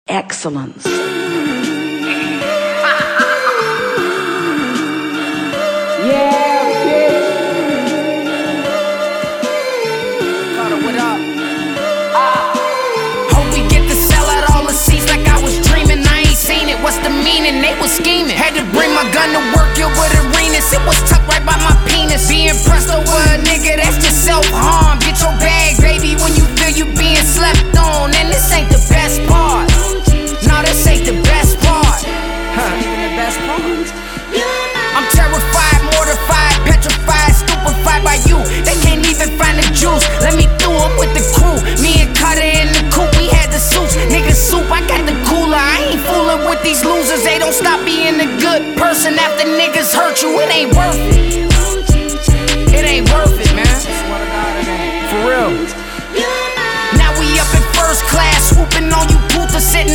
excellence. What's the meaning? They was scheming. Had to bring my gun to work, it with arenas. It was tucked right by my penis. Being pressed over a nigga, that's just self-harm. Get your bag, baby, when you feel you being slept on. And this ain't the best part. No, this ain't the best part. The best part. I'm terrified, mortified, petrified, stupefied by you. They can't even find the juice. Let me through them with the crew. Me and Cutter in the coupe, we had the suits. Nigga soup, I got the cooler. I ain't fooling with these losers. They don't stop being a good person after niggas hurt you. It ain't worth it. It ain't worth it.